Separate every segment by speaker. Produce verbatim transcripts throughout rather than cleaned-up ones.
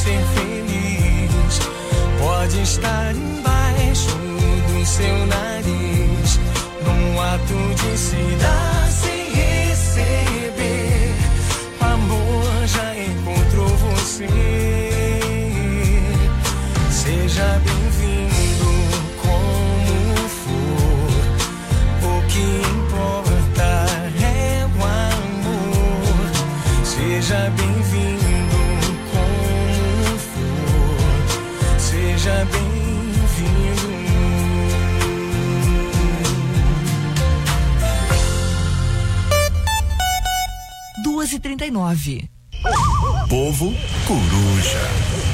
Speaker 1: ser feliz. Pode estar embaixo do seu nariz, num ato de se dar sem receber. O amor já encontrou você. Seja bem-vindo como for. O que importa é o amor. Seja bem-vindo como for. Seja bem-vindo.
Speaker 2: duas e trinta e nove.
Speaker 3: Povo Coruja.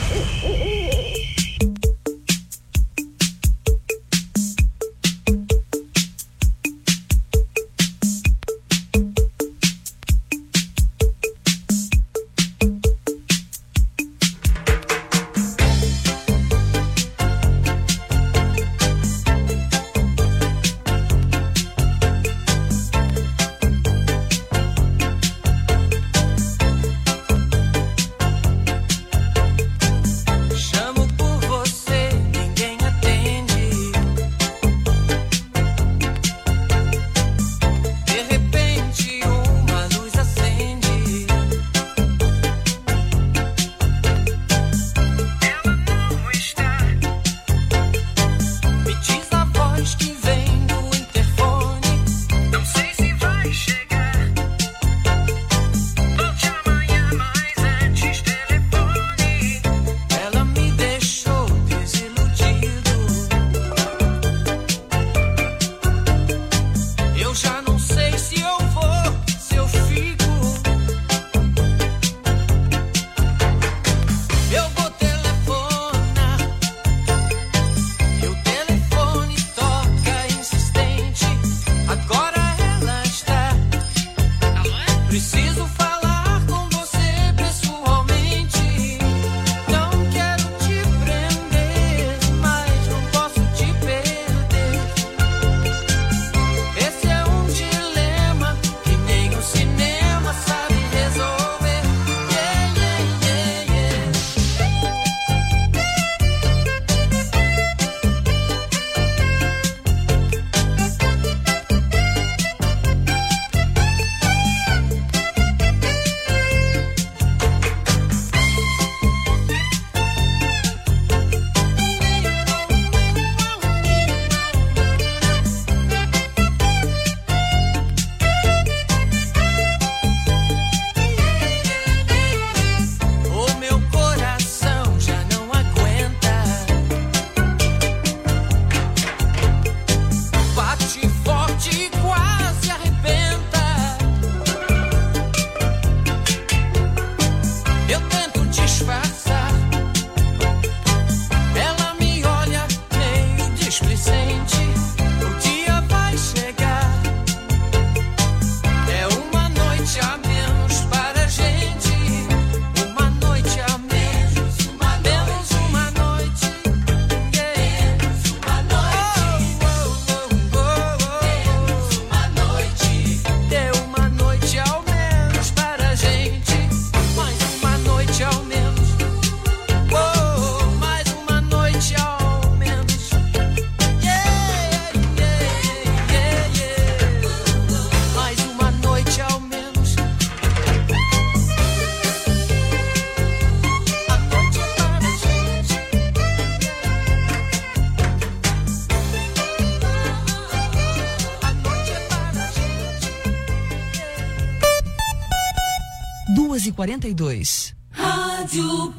Speaker 2: duas e quarenta e dois.
Speaker 4: Rádio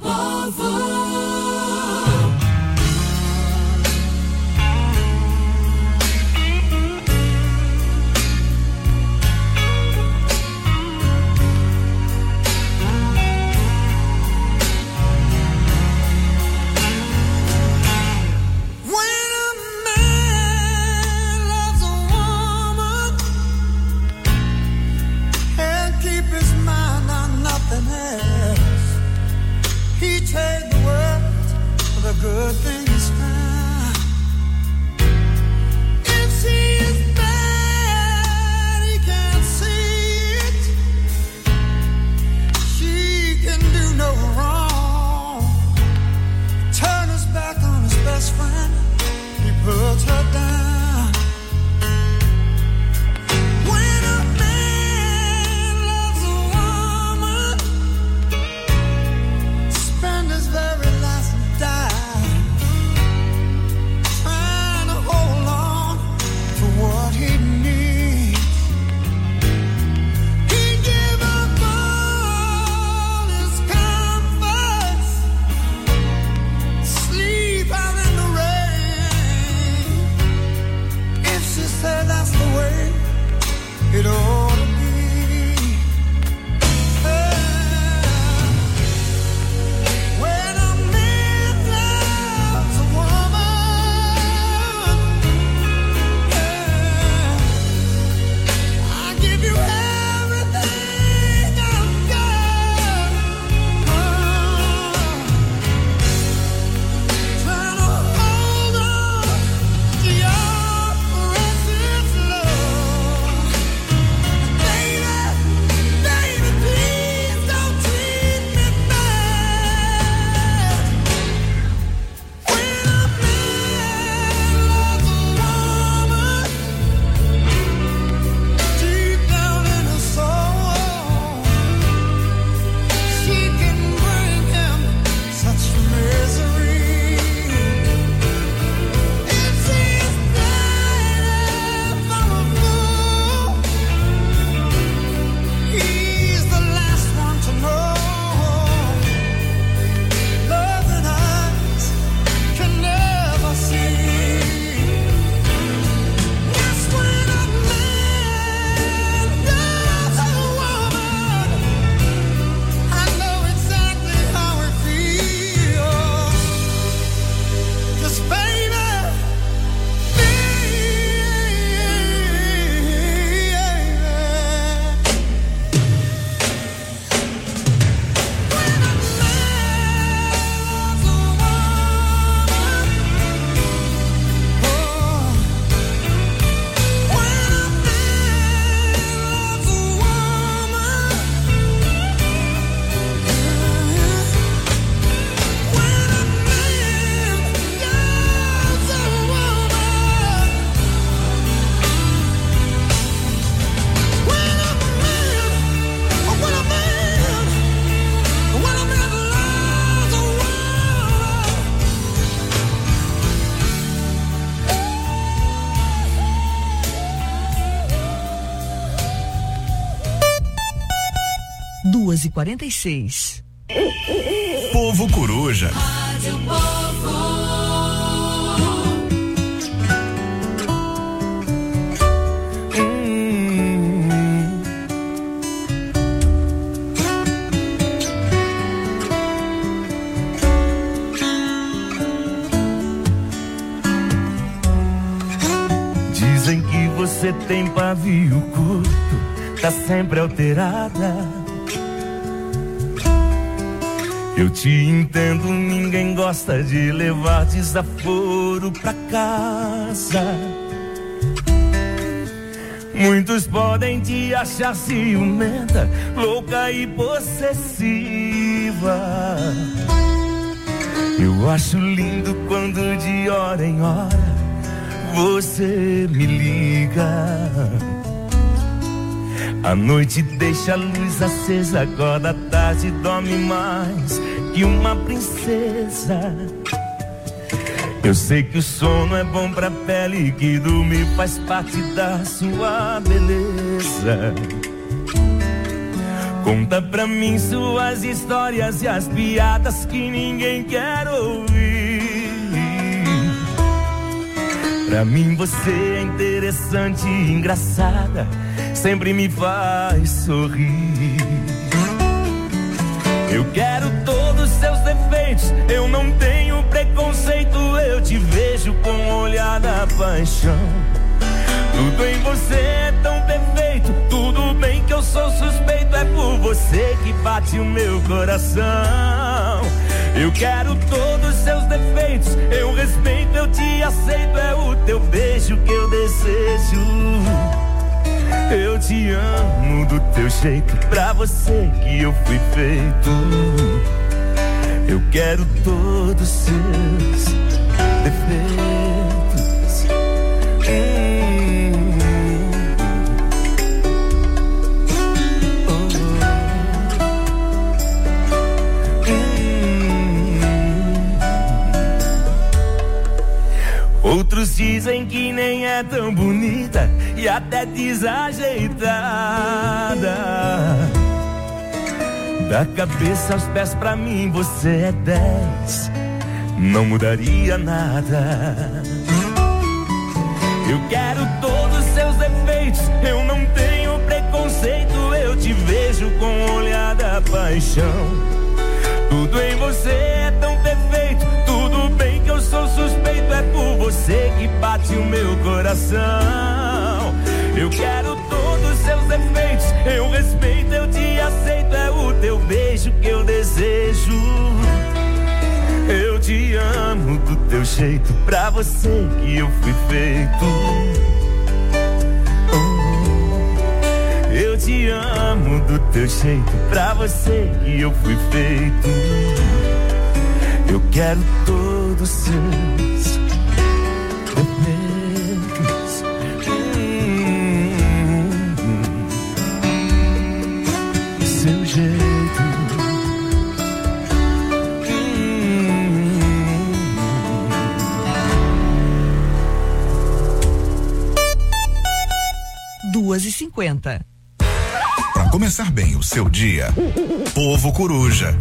Speaker 4: Povo.
Speaker 5: Good things found. If she is bad, he can't see it. She can do no wrong.
Speaker 2: duas e quarenta e seis.
Speaker 3: Povo Coruja.
Speaker 4: Rádio Povo.
Speaker 1: Dizem que você tem pavio curto, tá sempre alterada. Eu te entendo, ninguém gosta de levar desaforo pra casa. Muitos podem te achar ciumenta, louca e possessiva. Eu acho lindo quando de hora em hora você me liga. A noite deixa a luz acesa, acorda à tarde, dorme mais que uma princesa. Eu sei que o sono é bom pra pele, que dormir faz parte da sua beleza. Conta pra mim suas histórias e as piadas que ninguém quer ouvir. Pra mim você é interessante e engraçada, sempre me faz sorrir. Eu quero todos os seus defeitos, eu não tenho preconceito, eu te vejo com um olhar da paixão. Tudo em você é tão perfeito, tudo bem que eu sou suspeito, é por você que bate o meu coração. Eu quero todos os seus defeitos, eu respeito, eu te aceito, é o teu beijo que eu desejo. Eu te amo do teu jeito, pra você que eu fui feito. Eu quero todos os seus defeitos. Hum. Oh. Hum. Outros dizem que nem é tão bonita e até desajeitada. Da cabeça aos pés pra mim você é dez, não mudaria nada. Eu quero todos os seus defeitos, eu não tenho preconceito, eu te vejo com um olhar da paixão. Tudo em você é tão perfeito, tudo bem que eu sou suspeito, é por você que bate o meu coração. Eu quero todos os seus defeitos, eu respeito, eu te aceito, é o teu beijo que eu desejo. Eu te amo do teu jeito, pra você que eu fui feito. Oh, eu te amo do teu jeito, pra você que eu fui feito. Eu quero todos os seus defeitos. Hum, seu jeito.
Speaker 2: duas e cinquenta.
Speaker 3: Para começar bem o seu dia, Povo Coruja.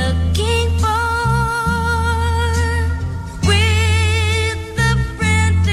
Speaker 4: With the friend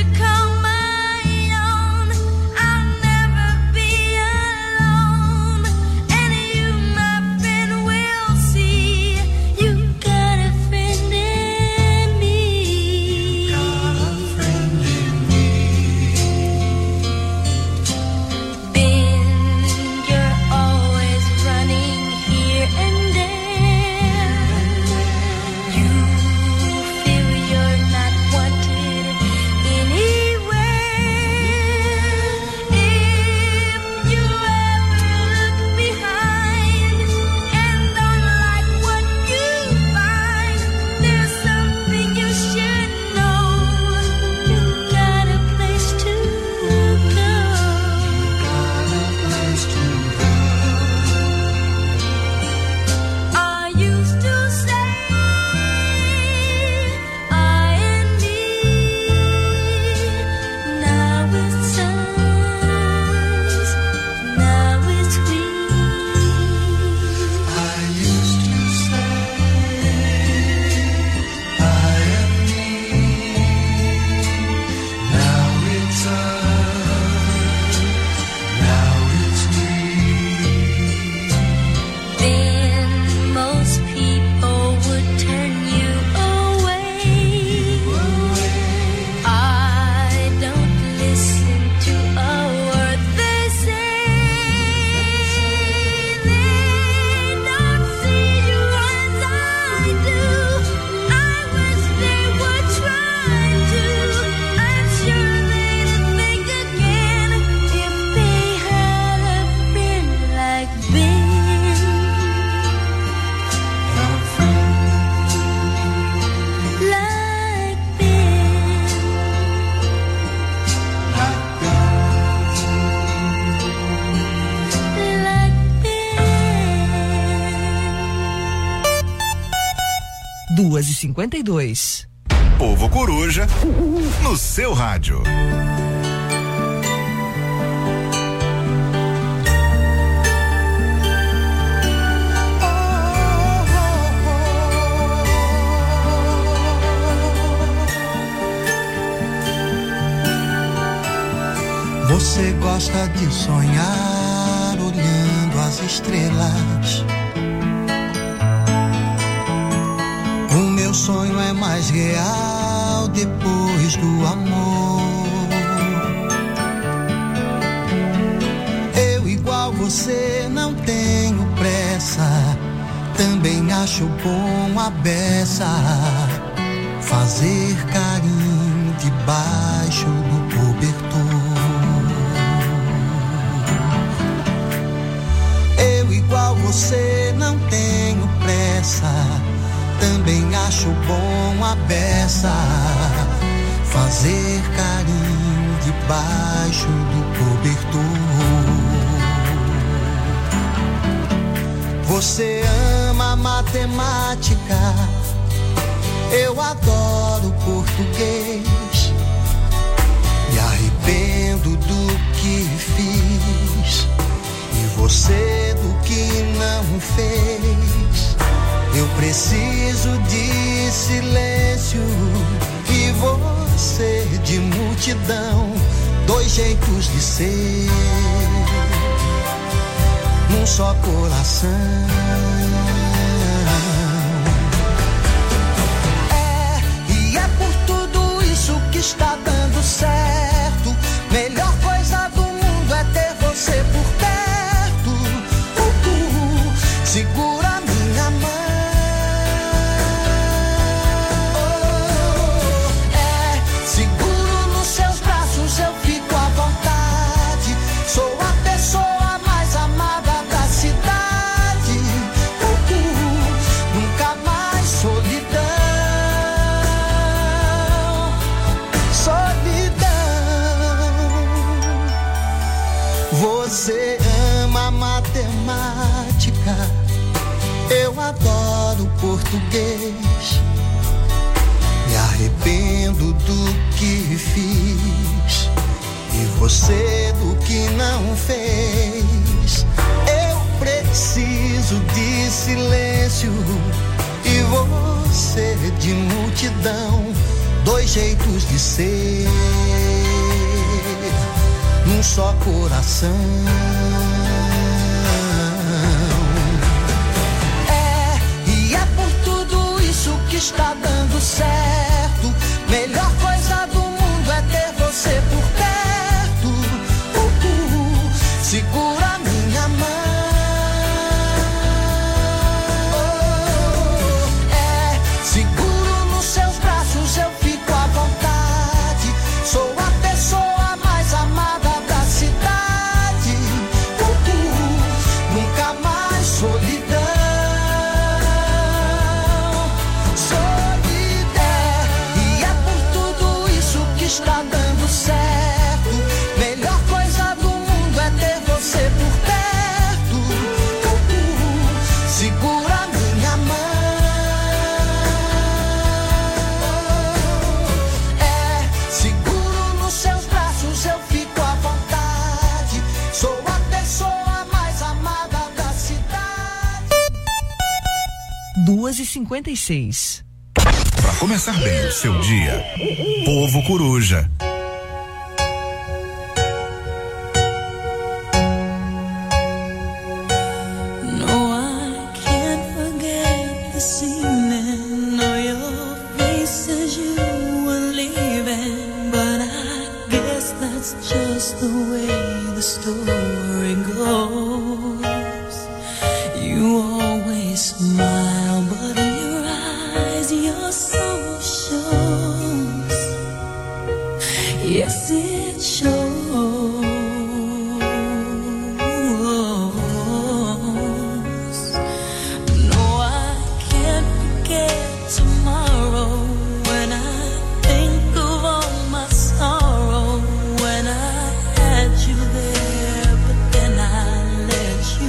Speaker 2: duas e cinquenta e dois.
Speaker 3: Povo Coruja, no seu rádio.
Speaker 5: Você gosta de sonhar olhando as estrelas. O meu sonho é mais real depois do amor. Eu, igual você, não tenho pressa. Também acho bom a beça fazer carinho debaixo do cobertor. Eu, igual você, não tenho pressa. Também acho bom a beça fazer carinho debaixo do cobertor. Você ama matemática, eu adoro português. Me arrependo do que fiz e você do que não fez. Eu preciso de silêncio e você de multidão. Dois jeitos de ser num só coração. É, e é por tudo isso que está dando certo. Melhor coisa do mundo é ter você por perto. Uh, uh, segura minha mão. Eu fico à vontade, sou a pessoa mais amada da cidade. Uh, uh, nunca mais solidão, solidão. Você ama matemática, eu adoro português. Me arrependo do que fiz e você do que não fez. Eu preciso de silêncio e você de multidão. Dois jeitos de ser num só coração. É, e é por tudo isso que está dando certo. Melhor coisa do mundo é ter você por perto. Uh, uh, segura minha mão. Oh, é, seguro nos seus braços, eu fico à vontade. Sou a pessoa mais amada da cidade. Uh, uh, nunca mais solidão. Está dando certo. Melhor coisa do mundo é ter você por perto. Uh, uh, segura minha mão. Oh, é, seguro nos seus braços, eu fico à vontade. Sou a pessoa mais amada da cidade.
Speaker 2: duas e cinquenta e seis.
Speaker 3: Para começar bem o seu dia, Povo Coruja.
Speaker 4: No, I can't forget this evening. Know your face as you were leaving, but I guess that's just the way the story goes. You always smile, but in your eyes your soul shows. Yes, it shows. No, I can't forget tomorrow when I think of all my sorrow. When I had you there, but then I let you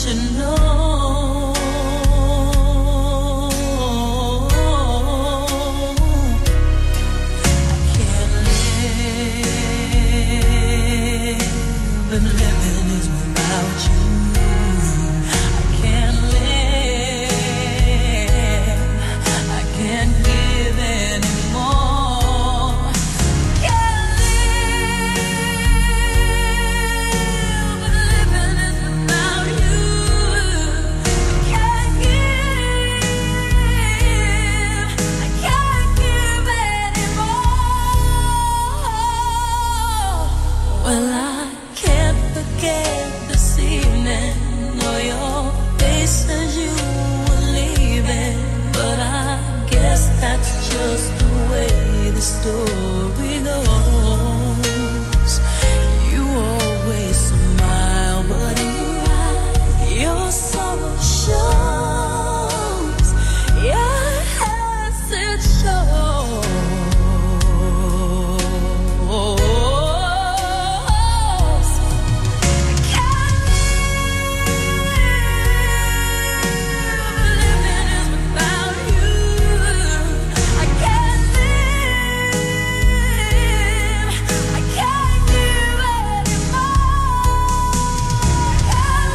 Speaker 4: should know. I can't live, but living is without you. I can't live, I can't give anymore. Can't live, but living is without you. Can't give, I can't give anymore. Well, I can't forget this evening. No, your face as you were leaving, but I guess that's just the way the story goes. You always smile, but in your eyes, your sorrow shows. Yes, it shows. I can't live, living is without you. I can't live, I can't give anymore. Can't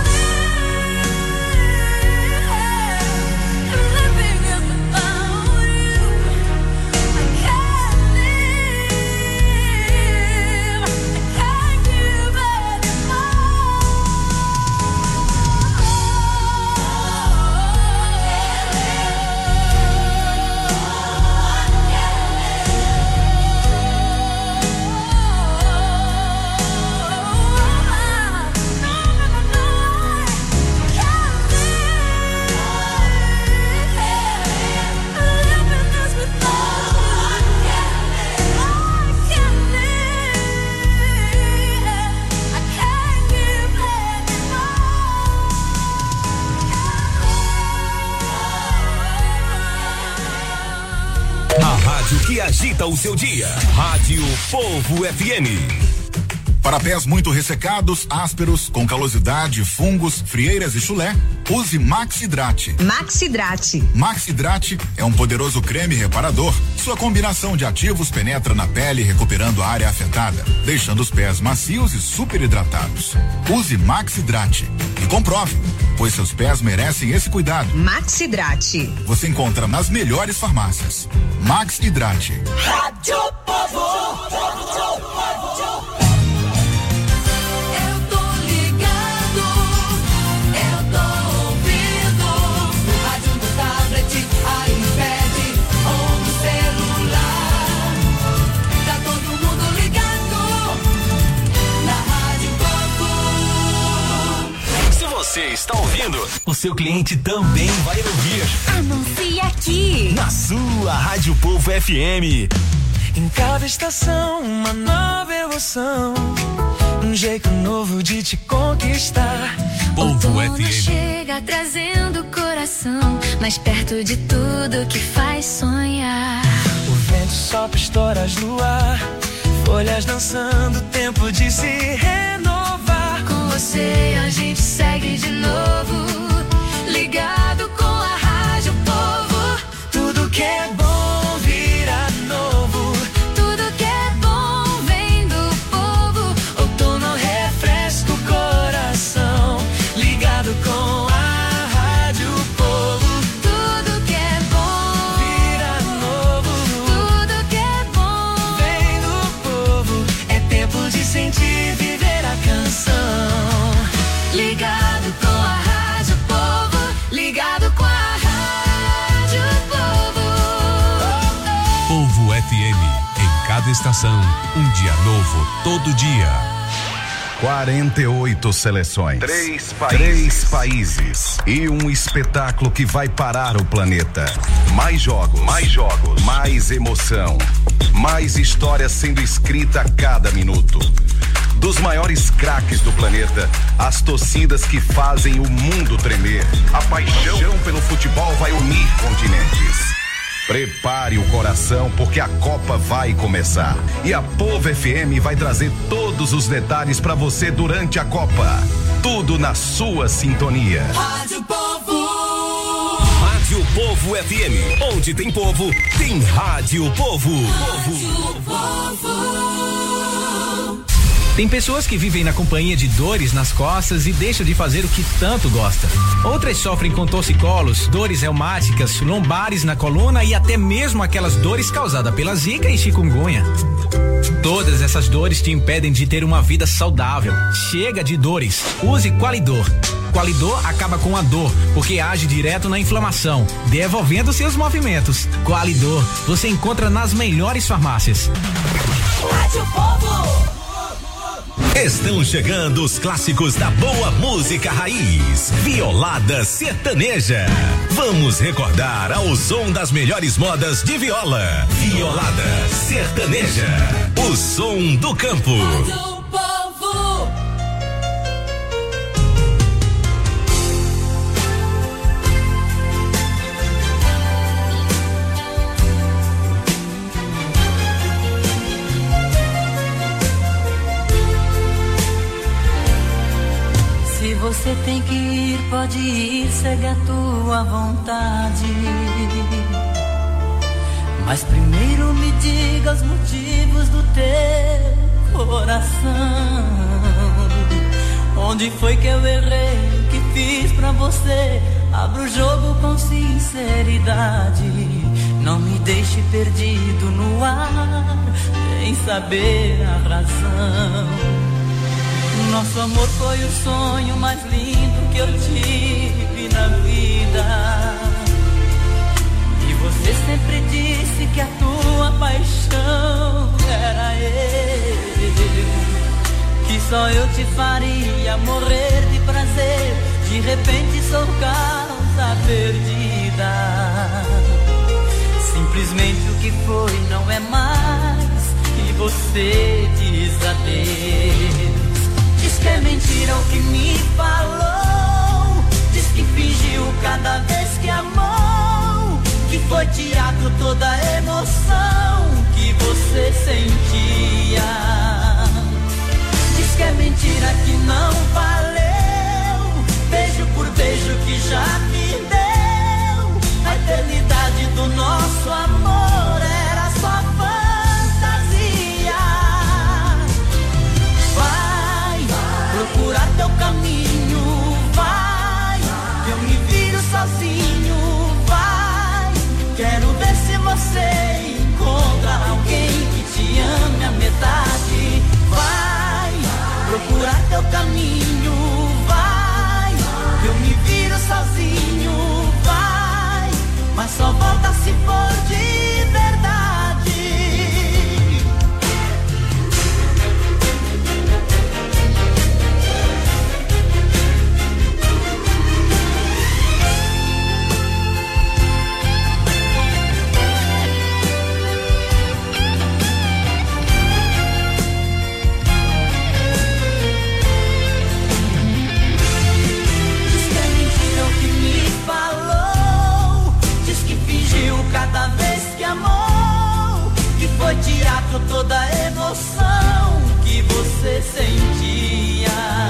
Speaker 4: live, living is without you. I can't live, I can't give
Speaker 6: A rádio que agita o seu dia. Rádio Povo F M.
Speaker 3: Para pés muito ressecados, ásperos, com calosidade, fungos, frieiras e chulé, use Maxidrate.
Speaker 2: Maxidrate.
Speaker 3: Maxidrate é um poderoso creme reparador. Sua combinação de ativos penetra na pele, recuperando a área afetada, deixando os pés macios e super hidratados. Use Maxidrate e comprove, pois seus pés merecem esse cuidado.
Speaker 2: Maxidrate.
Speaker 3: Você encontra nas melhores farmácias. Maxidrate.
Speaker 5: Rádio Povo.
Speaker 4: Eu tô ligado, eu tô ouvindo.
Speaker 5: Rádio no tablet, iPad ou no celular. Tá todo mundo ligado na Rádio Povo.
Speaker 6: Se você está ouvindo, o seu cliente também vai ouvir.
Speaker 4: Anuncie aqui.
Speaker 6: Na sua Rádio Povo F M.
Speaker 1: Em cada estação, uma nova emoção. Um jeito novo de te conquistar.
Speaker 6: Povo F M.
Speaker 4: Chega trazendo o coração mais perto de tudo que faz sonhar.
Speaker 1: O vento sopra estoras no ar. Folhas dançando, tempo de se renovar.
Speaker 4: Com você a gente segue de novo. Ligado com a Rádio Povo.
Speaker 1: Tudo que é bom vira novo.
Speaker 4: Tudo que é bom vem do povo.
Speaker 1: Outono refresca o coração. Ligado com a Rádio Povo.
Speaker 4: Tudo que é bom
Speaker 1: Vira novo.
Speaker 4: tudo que é bom
Speaker 1: Vem do povo. É tempo de sentir, viver a canção.
Speaker 4: ligado com a Rádio Povo. Ligado com a Rádio Povo.
Speaker 6: Povo F M. Em cada estação, um dia novo, todo dia.
Speaker 3: quarenta e oito seleções. Três países. Três países. E um espetáculo que vai parar o planeta. Mais jogos. Mais jogos. Mais emoção. Mais histórias sendo escrita a cada minuto. Dos maiores craques do planeta, as torcidas que fazem o mundo tremer. A paixão pelo futebol vai unir continentes. Prepare o coração porque a Copa vai começar e a Povo F M vai trazer todos os detalhes para você durante a Copa. Tudo na sua sintonia.
Speaker 4: Rádio Povo.
Speaker 6: Rádio Povo F M, onde tem povo, tem Rádio Povo.
Speaker 4: Rádio Povo.
Speaker 7: Tem pessoas que vivem na companhia de dores nas costas e deixam de fazer o que tanto gosta. Outras sofrem com torcicolos, dores reumáticas, lombares na coluna e até mesmo aquelas dores causadas pela zika e chikungunya. Todas essas dores te impedem de ter uma vida saudável. Chega de dores. Use Qualidor. Qualidor acaba com a dor, porque age direto na inflamação, devolvendo seus movimentos. Qualidor, você encontra nas melhores farmácias.
Speaker 4: Rádio Povo.
Speaker 6: Estão chegando os clássicos da boa música raiz, Violada Sertaneja. Vamos recordar ao som das melhores modas de viola. Violada Sertaneja, o som do campo.
Speaker 4: Rádio Povo.
Speaker 8: Se você tem que ir, pode ir, segue a tua vontade. Mas primeiro me diga os motivos do teu coração. Onde foi que eu errei? O que fiz pra você? Abra o jogo com sinceridade. Não me deixe perdido no ar, sem saber a razão. Nosso amor foi o sonho mais lindo que eu tive na vida. E você sempre disse que a tua paixão era eu. Que só eu te faria morrer de prazer. De repente sou causa perdida. Simplesmente o que foi não é mais. E você diz adeus. Diz que é mentira o que me falou. Diz que fingiu cada vez que amou. Que foi tirado toda a emoção que você sentia. Diz que é mentira que não valeu. Beijo por beijo que já me deu. A eternidade do nosso amor era só fantasia. Vai procurar teu caminho, vai. Eu me viro sozinho, vai. Quero ver se você encontra alguém que te ame a metade. Vai procurar teu caminho, vai. Eu me viro sozinho, vai. Mas só volta se for de verdade. Cada vez que amou, que foi tirado toda a emoção que você sentia.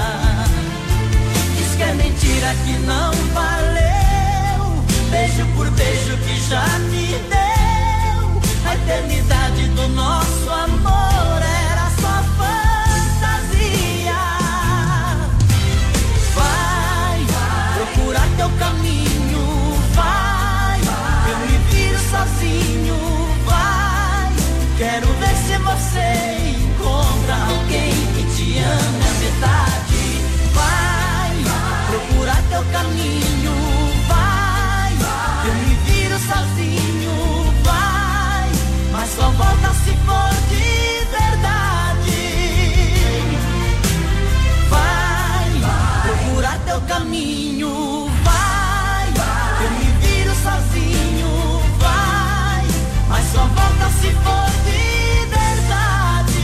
Speaker 8: Diz que é mentira que não valeu. Beijo por beijo que já me deu. A eternidade do nosso amor era só fantasia. Vai procurar teu caminho, vai. Sozinho, vai. Quero ver se você encontra alguém que te ame a metade. Vai procurar teu caminho, vai. Eu me viro sozinho, vai. Mas só volta se for de verdade. Vai procurar teu caminho, vai. Eu me viro sozinho, mas só volta se for de verdade.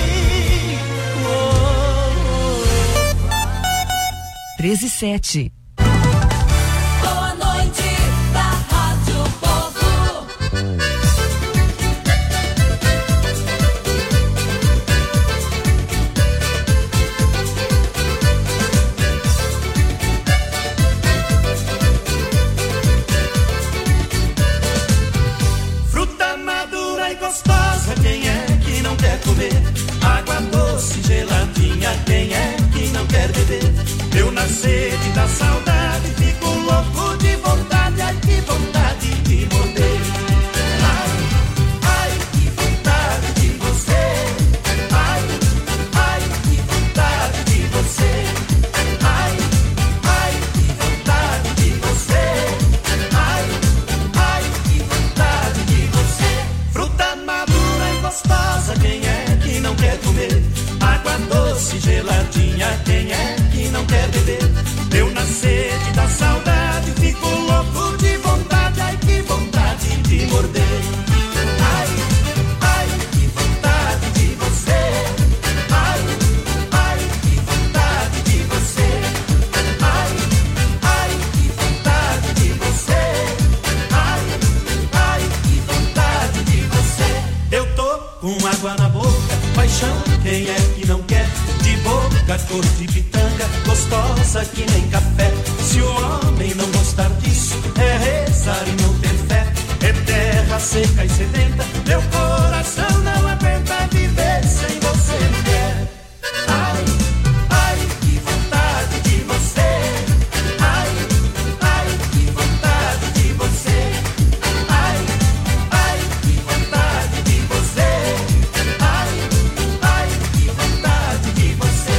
Speaker 8: Oh, oh.
Speaker 2: treze e sete.
Speaker 4: Boa noite da Rádio Povo.
Speaker 9: cor de pitanga, gostosa que nem café. Se o homem não gostar disso, é rezar e não ter fé. É terra seca e sedenta, meu coração não aguenta viver sem você, mulher. Ai, ai, que vontade de você. Ai, ai, que vontade de você. Ai, ai, que vontade de você. Ai, ai, que vontade de você.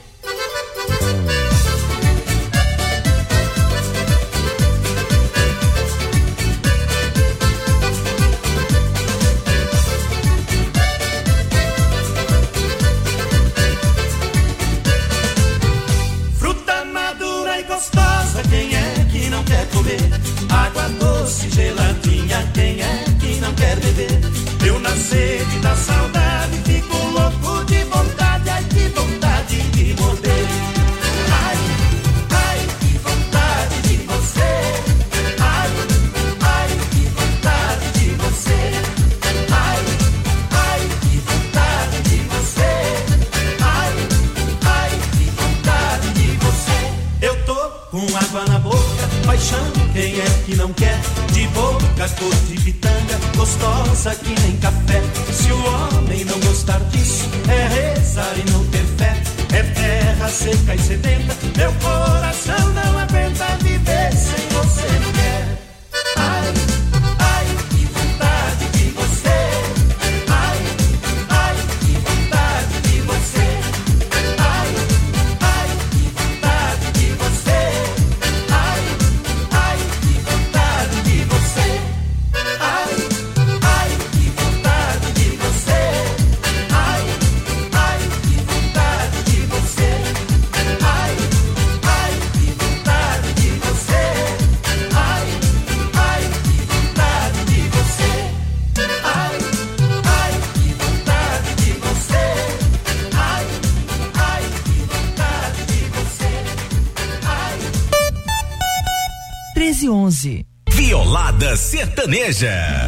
Speaker 9: Fruta madura e gostosa, quem é que não quer comer? Água doce, geladinha, quem é que não quer beber? Eu na sede da saudade fico louco de vontade, ai que vontade de morder. Ai, ai, que vontade de você. Ai, ai, que vontade de você. Ai, ai, que vontade de você. Ai, ai, que vontade de você. Eu tô com água na boca, paixão, quem é que não quer? De boca, cor de pitanga, gostosa que nem café. Se o homem não gostar disso, é rezar e não ter fé. É terra seca e sedenta, meu coração não aguenta viver sem você, mulher. Ai, ai, que vontade de você. Ai, ai, que vontade de você. Ai, ai, que vontade de você. Ai, ai, que vontade de você. Ai, ai, que vontade de você. Ai, ai, que vontade de você. Ai, ai, que vontade de você. Ai, ai, que vontade de você. Ai, ai, que vontade de você. Ai, ai, que vontade de você. Ai.
Speaker 2: treze e onze.
Speaker 6: Violada Sertaneja.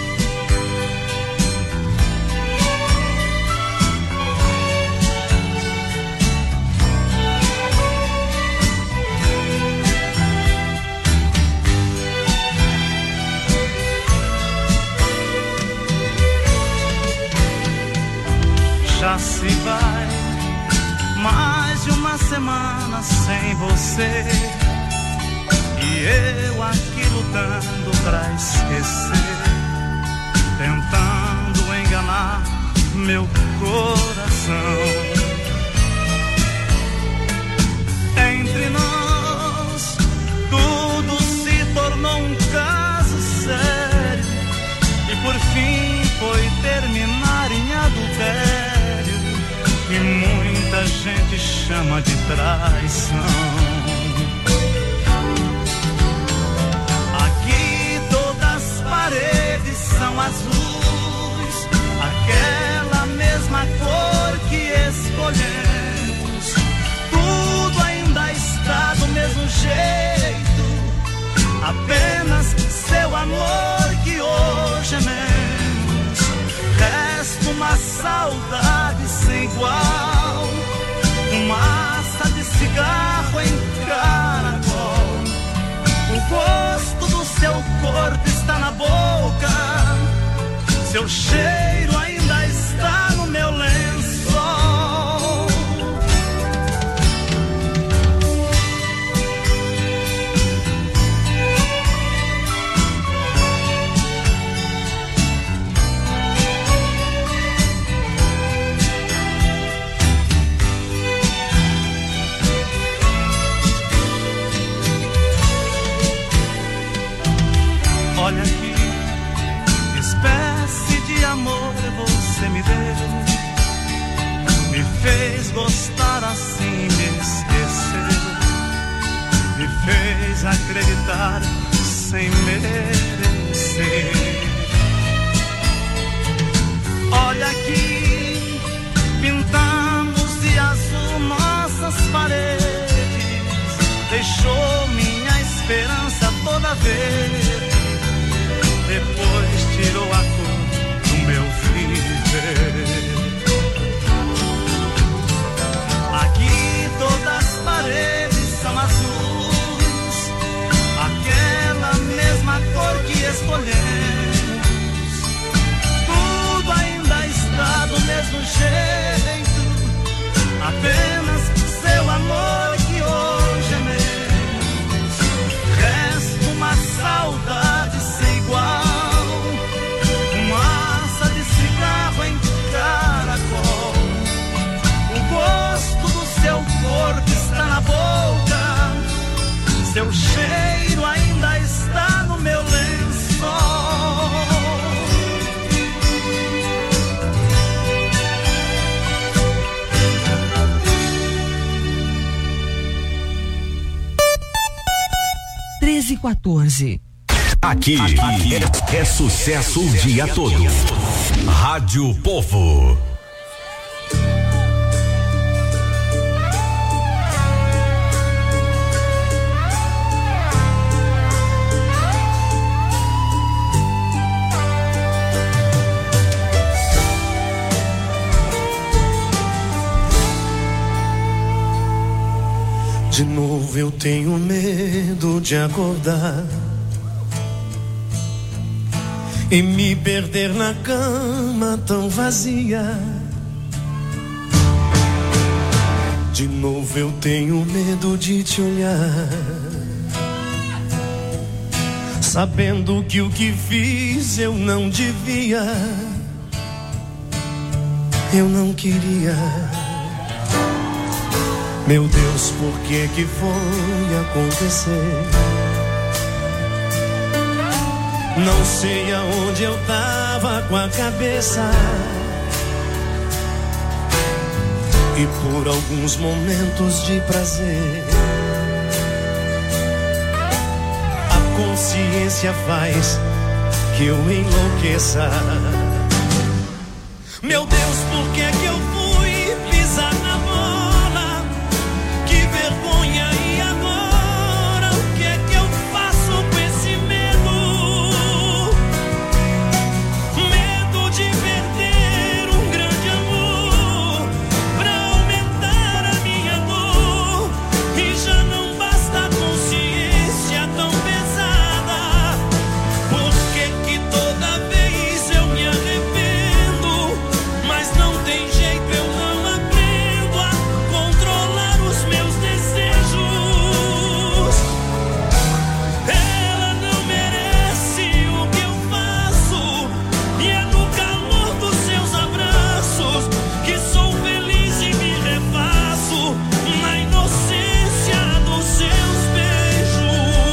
Speaker 10: Já se vai mais de uma semana sem você, e eu aqui lutando pra esquecer, tentando enganar meu coração. Entre nós tudo se tornou um caso sério, e por fim foi terminar em adultério, que muita gente chama de traição. Aqui todas as paredes são azuis, aquela mesma cor que escolhemos. Tudo ainda está do mesmo jeito, apenas seu amor que hoje é menos. Resta uma saudade sem igual, fumaça de cigarro em caracol. O gosto do seu corpo está na boca, seu cheiro ainda está no meu lençol. Olha aqui, que espécie de amor você me deu, me fez gostar assim, me esqueceu, me fez acreditar sem merecer. Olha aqui, pintamos de azul nossas paredes, deixou minha esperança toda verde, depois tirou a cor do meu viver. Aqui Seu cheiro ainda está no meu lençol.
Speaker 2: treze e quatorze.
Speaker 6: Aqui, aqui é, é sucesso o dia todo. Rádio Povo.
Speaker 9: De novo eu tenho medo de acordar e me perder na cama tão vazia. De novo eu tenho medo de te olhar, sabendo que o que fiz eu não devia, eu não queria. Meu Deus, por que que foi acontecer? Não sei aonde eu tava com a cabeça, e por alguns momentos de prazer a consciência faz que eu enlouqueça. Meu Deus, por que que eu fui pisar na bola? Que vergonha, e agora o que é que eu faço com esse medo? Medo de perder um grande amor pra aumentar a minha dor. E já não basta a consciência tão pesada. Por que que toda vez eu me arrependo? Mas não tem jeito, eu não aprendo a controlar os meus desejos. Ela não merece o que eu faço, e é no calor dos seus abraços que sou feliz e me refaço na inocência dos seus beijos.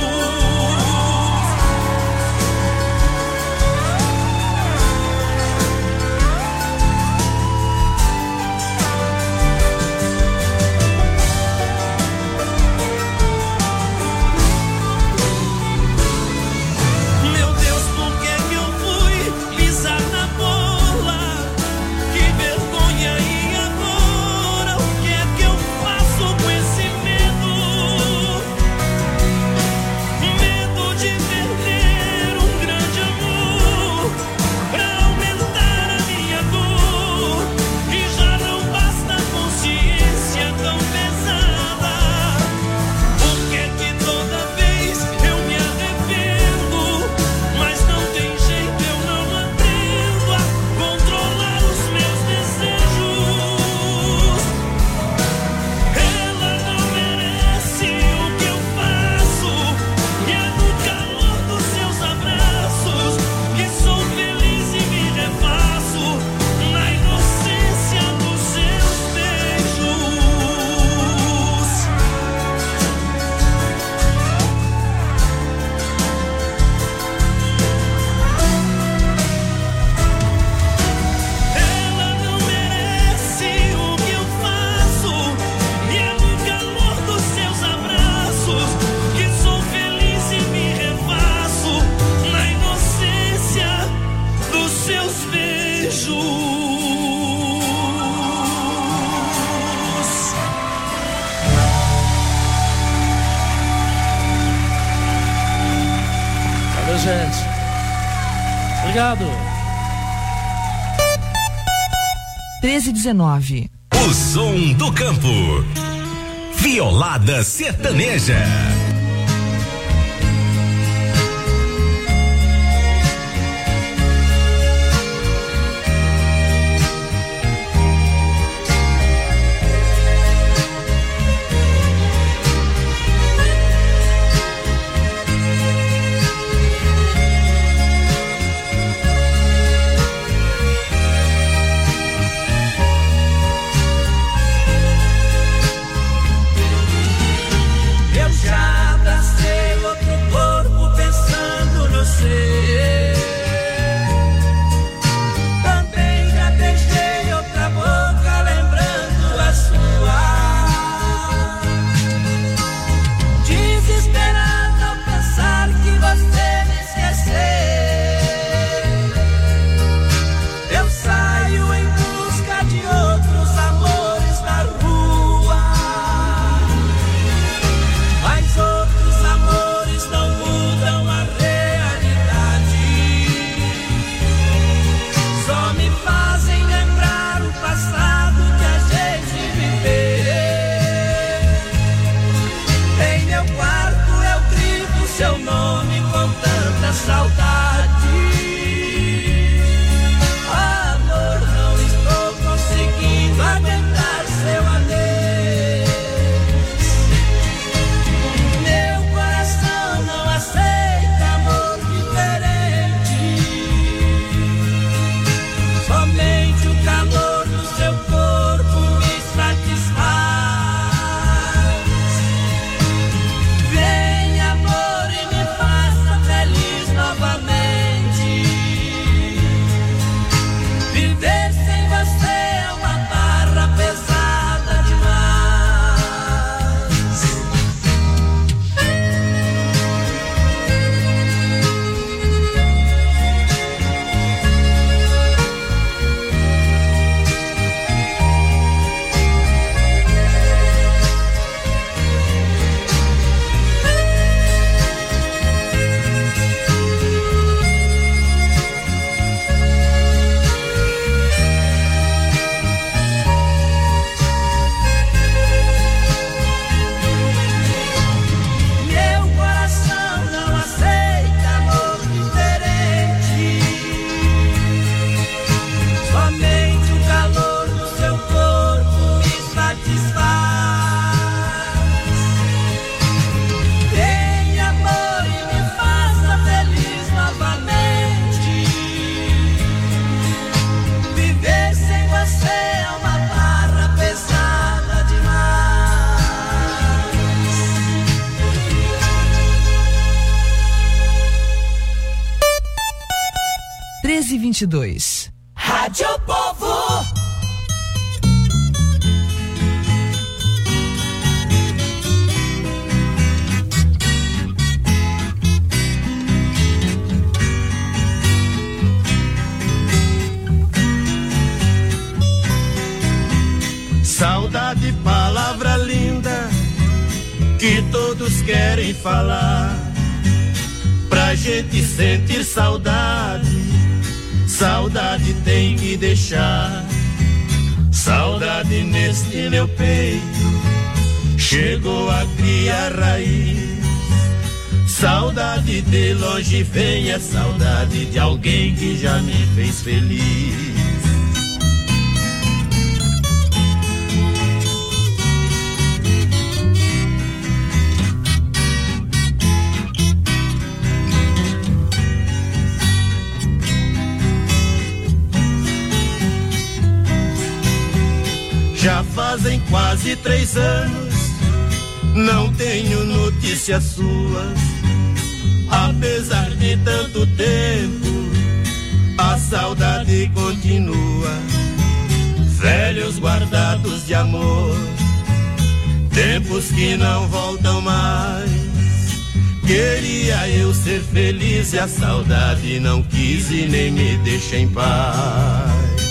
Speaker 9: Meu Deus, por que que eu fui pisar na bola? Que vergonha, e agora o que é que eu faço com esse medo? Medo de perder um grande amor pra aumentar a minha dor. E já não basta a consciência tão pesada. Por que que toda vez eu me arrependo? Mas não tem jeito, eu não aprendo a controlar os meus desejos. Ela não merece o que eu faço, e é no calor dos seus abraços que sou feliz e me refaço na inocência dos seus beijos. Ela não merece o que eu faço, e é no calor dos seus abraços que sou feliz e me refaço na inocência dos seus beijos.
Speaker 11: Valeu, gente. Obrigado.
Speaker 2: treze e dezenove.
Speaker 6: O som do campo. Violada sertaneja.
Speaker 9: Eu já saudade. Amor, não estou conseguindo aguentar seu adeus. Meu coração não aceita amor diferente. Somente o calor do seu corpo me satisfaz. Vem amor e me faça feliz novamente. Viver sem você é uma barra pesada demais. Meu coração não aceita amor diferente. Somente o calor do seu corpo me satisfaz. Vem amor e me faça feliz novamente. Viver sem você é uma barra pesada demais.
Speaker 2: treze e vinte e dois.
Speaker 9: Rádio Povo.
Speaker 10: Saudade, palavra linda que todos querem falar. Pra gente sentir saudade, saudade tem que deixar. Saudade neste meu peito chegou a criar raiz. Saudade de longe vem, é saudade de alguém que já me fez feliz. Já fazem quase três anos, não tenho notícias suas. Apesar de tanto tempo, a saudade continua. Velhos guardados de amor, tempos que não voltam mais. Queria eu ser feliz e a saudade não quis e nem me deixa em paz.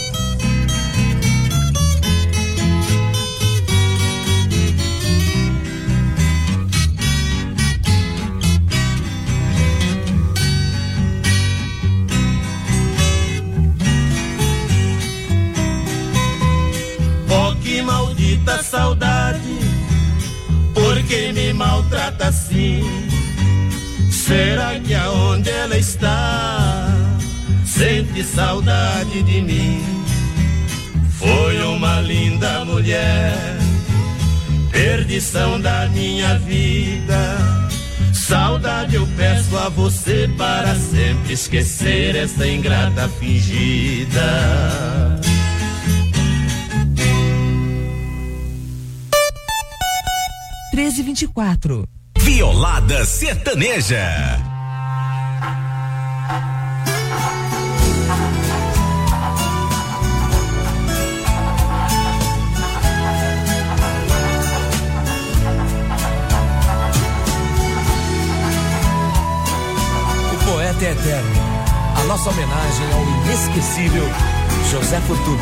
Speaker 10: Maldita saudade, por que me maltrata assim? Será que aonde ela está sente saudade de mim? Foi uma linda mulher, perdição da minha vida. Saudade eu peço a você para sempre esquecer essa ingrata fingida.
Speaker 2: treze e vinte e quatro.
Speaker 6: Violada Sertaneja.
Speaker 12: O poeta é eterno. A nossa homenagem ao inesquecível José Fortuny.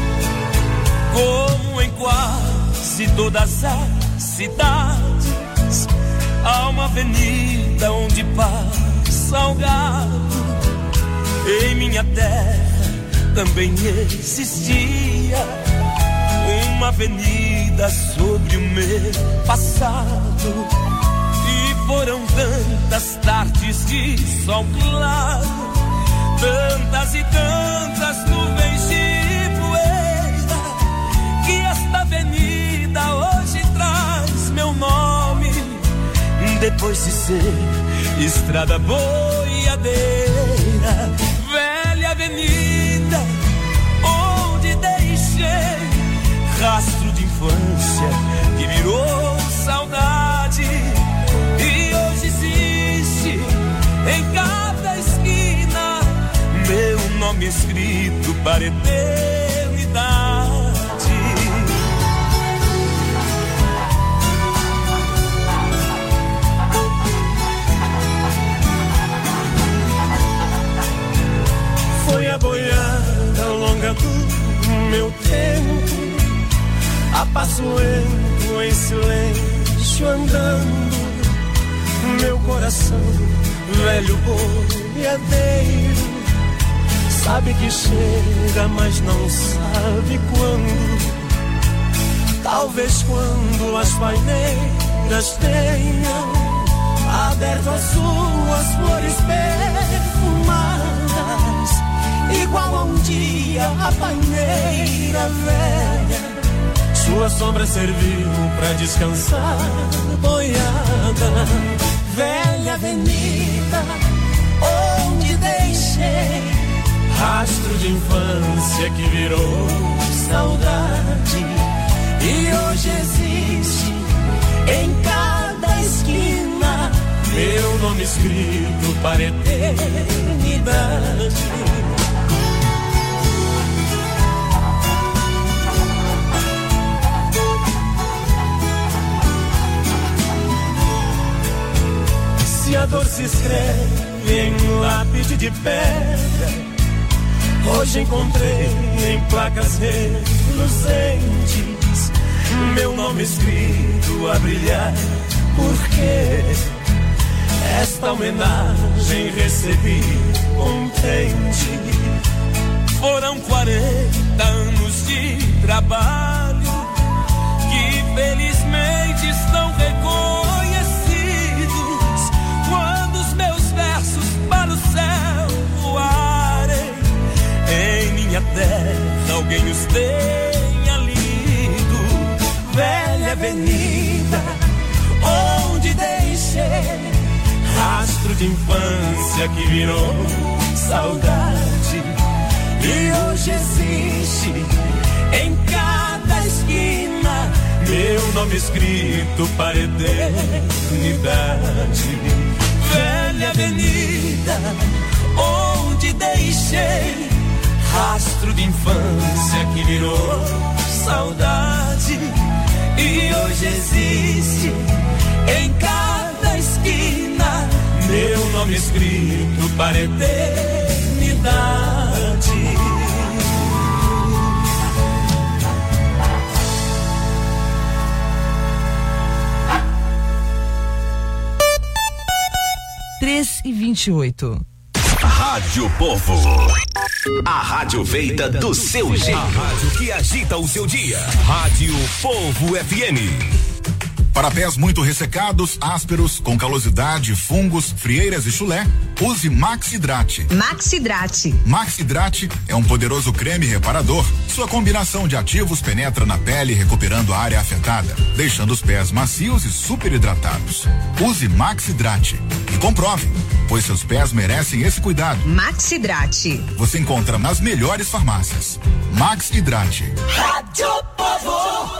Speaker 1: Como em quase todas as cidades, há uma avenida onde passa o gado. Em minha terra também existia uma avenida sobre o meu passado. E foram tantas tardes tardes de sol claro, tantas e tantas nuvens de poeira, que esta avenida hoje traz meu nome, depois de ser estrada boiadeira. Velha avenida onde deixei rastro de infância que virou saudade, e hoje existe em cada esquina meu nome escrito para a eternidade. Foi a boiada longa do meu tempo, a passo lento em silêncio andando, meu coração velho boiadeiro sabe que chega, mas não sabe quando. Talvez quando as paineiras tenham aberto as suas flores perfumadas, igual a um dia a paineira velha, sua sombra serviu pra descansar boiada. Velha avenida onde deixei rastro de infância que virou saudade, e hoje existe em cada esquina meu nome escrito para a eternidade. Se a dor se escreve em lápide de pedra, hoje encontrei em placas reluzentes meu nome escrito a brilhar, porque esta homenagem recebi contente. Foram quarenta anos de trabalho que felizmente estão reconhecidos, quando os meus versos para o céu voarem, em minha terra alguém os tenha lido. Velha avenida onde deixei rastro de infância que virou saudade, e hoje existe em cada esquina meu nome escrito para a eternidade. Velha avenida onde deixei rastro de infância que virou saudade, e hoje existe em cada esquina meu nome escrito para a eternidade.
Speaker 2: Três e vinte e oito.
Speaker 6: Rádio Povo. A rádio feita do seu jeito. A rádio que agita o seu dia. Rádio Povo F M.
Speaker 13: Para pés muito ressecados, ásperos, com calosidade, fungos, frieiras e chulé, use Maxidrate.
Speaker 14: Maxidrate.
Speaker 13: Maxidrate é um poderoso creme reparador. Sua combinação de ativos penetra na pele, recuperando a área afetada, deixando os pés macios e super hidratados. Use Maxidrate e comprove, pois seus pés merecem esse cuidado.
Speaker 14: Maxidrate.
Speaker 13: Você encontra nas melhores farmácias. Maxidrate.
Speaker 5: Rádio Povo.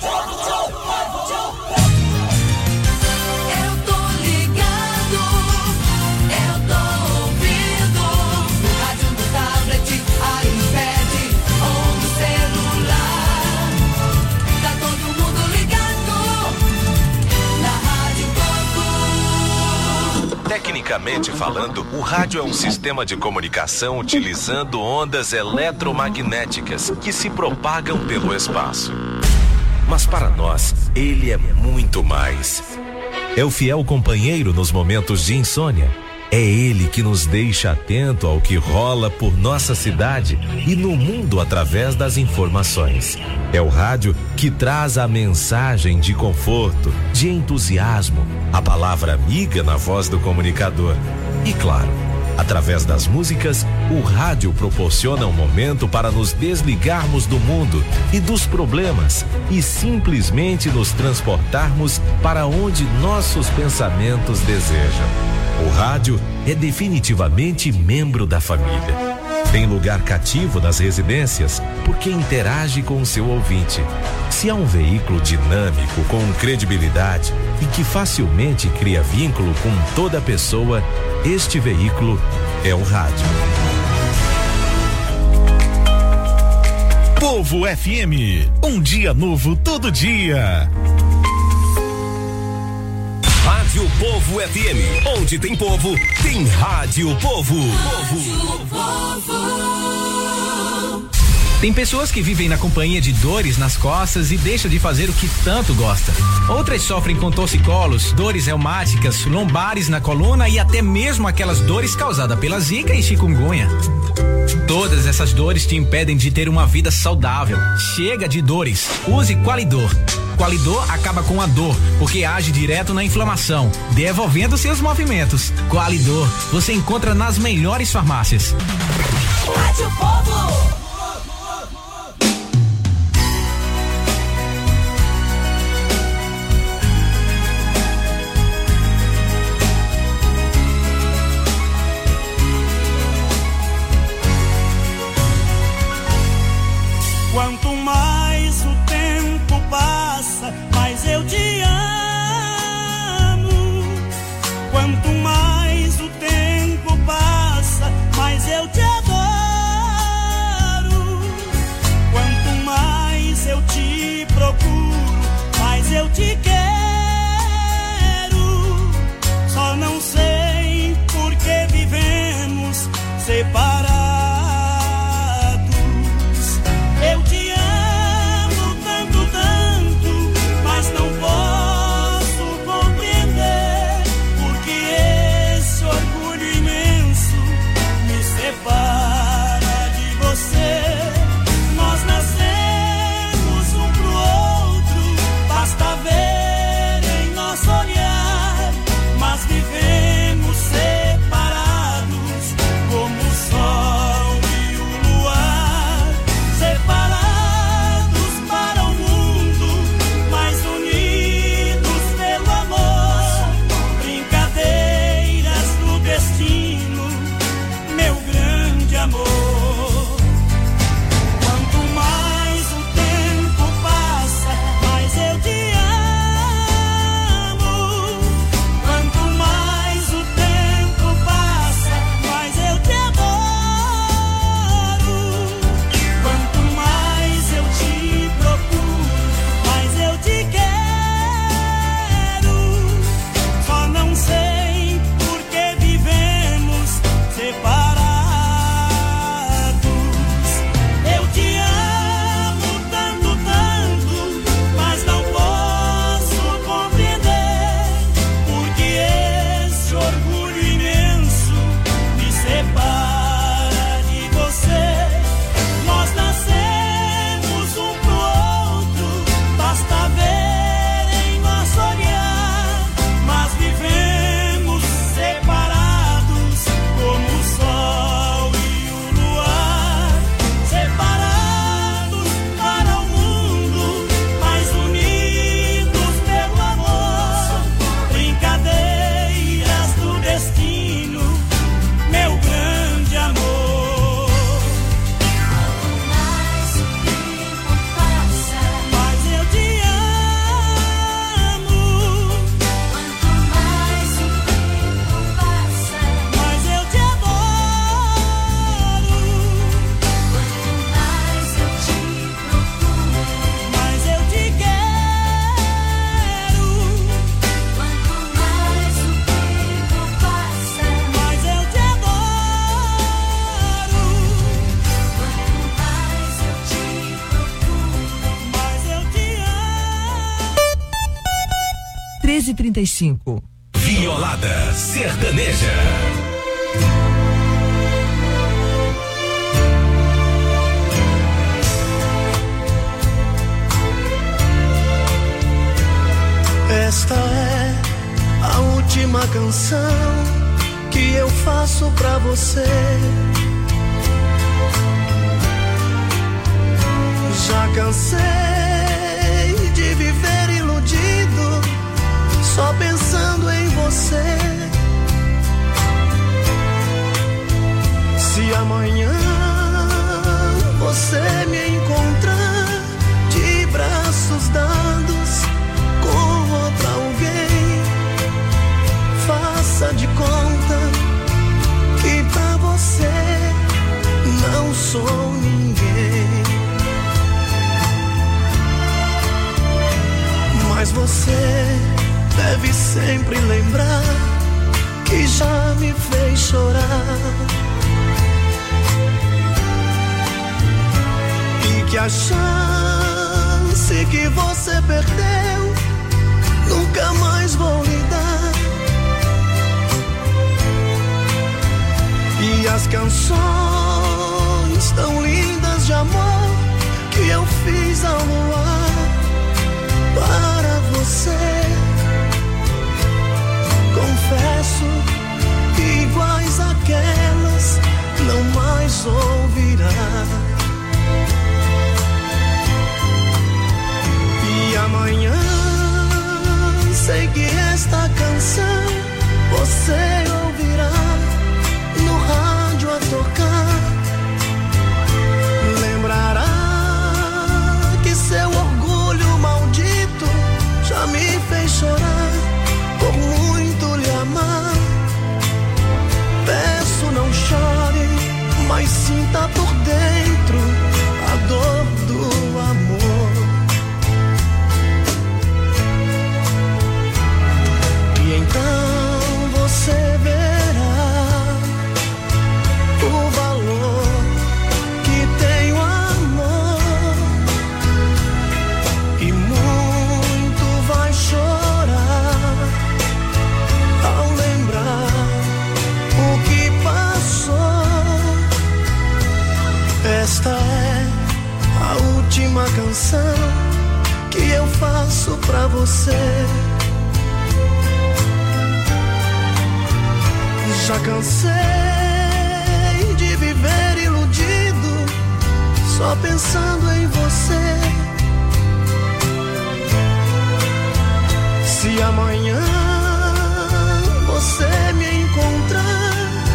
Speaker 6: Tecnicamente falando, o rádio é um sistema de comunicação utilizando ondas eletromagnéticas que se propagam pelo espaço. Mas para nós, ele é muito mais. É o fiel companheiro nos momentos de insônia, É ele que nos deixa atento ao que rola por nossa cidade e no mundo através das informações. É o rádio que traz a mensagem de conforto, de entusiasmo, a palavra amiga na voz do comunicador. E claro, através das músicas, o rádio proporciona um momento para nos desligarmos do mundo e dos problemas e simplesmente nos transportarmos para onde nossos pensamentos desejam. O rádio é definitivamente membro da família. Tem lugar cativo nas residências porque interage com o seu ouvinte. Se há um veículo dinâmico, com credibilidade e que facilmente cria vínculo com toda pessoa, este veículo é o rádio.
Speaker 15: Povo F M, um dia novo todo dia.
Speaker 6: Rádio Povo F M, onde tem povo, tem Rádio Povo.
Speaker 4: Rádio Povo.
Speaker 7: Tem pessoas que vivem na companhia de dores nas costas e deixam de fazer o que tanto gosta. Outras sofrem com torcicolos, dores reumáticas, lombares na coluna e até mesmo aquelas dores causadas pela zika e chikungunya. Todas essas dores te impedem de ter uma vida saudável. Chega de dores. Use Qualidor. Qualidor acaba com a dor, porque age direto na inflamação, devolvendo seus movimentos. Qualidor, você encontra nas melhores farmácias.
Speaker 4: Rádio Povo.
Speaker 10: Quanto mais o tempo passa, mais eu te amo. Quanto mais o tempo passa, mais eu te adoro. Quanto mais eu te procuro, mais eu te quero. Só não sei por que vivemos separados. Eu te amo tanto, tanto, mas não posso compreender porque esse orgulho imenso me separa de você. Nós nascemos um pro outro, basta ver em nosso olhar, mas vivemos separados como o sol e o luar. Separados para o mundo, mas unidos pelo amor. Brincadeiras do destino, meu grande amor. Quanto mais o tempo passa, mais eu te amo. Quanto mais o tempo passa, mais eu te adoro. Quanto mais eu te procuro, mais eu te quero. Só não sei por que vivemos separados. Eu te amo tanto, tanto, mas não posso compreender porque esse orgulho imenso me separa de você. Nós nascemos um pro outro, basta ver em nosso olhar, mas vivemos separados como o sol e o luar. Separados para o mundo, mas unidos pelo amor. Brincadeiras do destino, meu grande amor. Mais o tempo passa, mais eu te amo. Quanto mais o tempo passa, mais eu te adoro. Quanto mais eu te procuro, mais eu te quero. Quanto mais o tempo passa, mais eu te adoro. Quanto mais eu te procuro, mais eu te amo.
Speaker 2: treze e trinta e cinco.
Speaker 6: Violada Sertaneja.
Speaker 16: Esta é a última canção que eu faço pra você. Já cansei de viver iludido, só pensando em você. Se amanhã você me encontrar de braços dados com outra alguém, faça de conta que pra você não sou ninguém. Mas você deve sempre lembrar que já me fez chorar e que a chance que você perdeu nunca mais vou lhe dar. E as canções tão lindas de amor que eu fiz ao luar para você, confesso que iguais àquelas não mais ouvirá. E amanhã sei que esta canção você ouvirá no rádio a tocar. Lembrará que seu orgulho maldito já me fez chorar por muito lhe amar. Peço, não chore, mas sinta por dentro a dor do amor. E então você verá o valor que tem o amor. E muito vai chorar ao lembrar o que passou. Esta é a última canção que eu faço pra você. Já cansei de viver iludido, só pensando em você. Se amanhã você